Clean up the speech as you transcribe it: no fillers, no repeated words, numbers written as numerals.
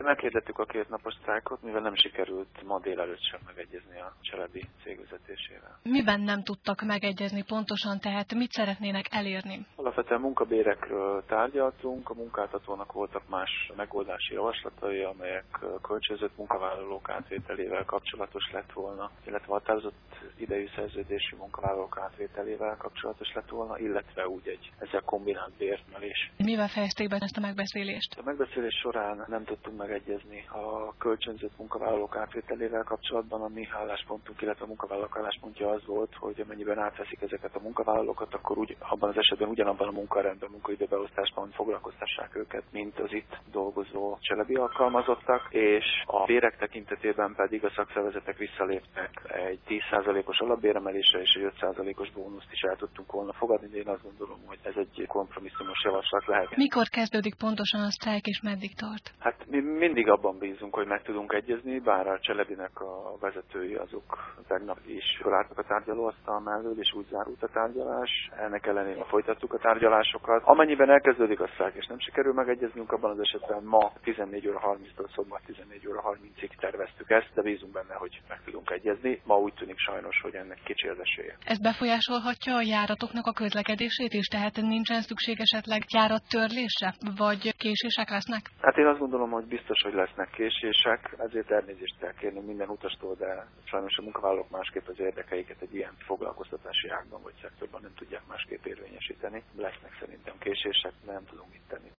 Meghirdettük a 2 napos sztrájkot, mivel nem sikerült ma délelőtt sem megegyezni a Cselebi cégvezetésével. Miben nem tudtak megegyezni pontosan, tehát mit szeretnének elérni? Alapvetően munkabérekről tárgyaltunk, a munkáltatónak voltak más megoldási javaslatai, amelyek kölcsönzött munkavállalók átvételével kapcsolatos lett volna, illetve határozott idejű szerződési munkavállalók átvételével kapcsolatos lett volna, illetve úgy egy ezzel kombinált bértmelés. Mivel fejezték be ezt a megbeszélést? A megbeszélés során nem tudtunk megegyezni a kölcsönzött munkavállalók átvételével kapcsolatban. A mi álláspontunk, illetve a munkavállalók álláspontja az volt, hogy amennyiben átveszik ezeket a munkavállalókat, akkor abban az esetben ugyanabban a munkarendben, munkaidőbeosztásban foglalkoztassák őket, mint az itt dolgozó Cselebi alkalmazottak, és a bérek tekintetében pedig a szakszervezetek visszaléptek egy 10%-os alapbéremelésre és egy 5%-os bónuszt is el tudtunk volna fogadni, de én azt gondolom, hogy ez egy kompromisszumos javaslat lehet. Mikor kezdődik pontosan a sztrájk és meddig tart? Hát mi mindig abban bízunk, hogy meg tudunk egyezni, bár a Cselebinek a vezetői azok tegnap is felálltak a tárgyalóasztal mellől, és úgy zárult a tárgyalás. Ennek ellenére folytattuk a tárgyalásokat. Amennyiben elkezdődik a sztrájk és nem sikerül megegyeznünk, abban az esetben ma 14:30-tól szombat 14:30-ig terveztük ezt, de bízunk benne, hogy meg tudunk egyezni. Ma úgy tűnik sajnos, hogy ennek kicsi az esélye. Ez befolyásolhatja a járatoknak a közlekedését is, tehát nincsen szükség esetleg járattörlésre, vagy késések lesznek? Hát én azt gondolom, hogy biztos, hogy lesznek késések, ezért elnézést kell kérnünk minden utastól, de sajnos a munkavállalók másképp az érdekeiket egy ilyen foglalkoztatási ágban vagy szektorban nem tudják másképp érvényesíteni. Lesznek szerintem késések, de nem tudunk mit tenni.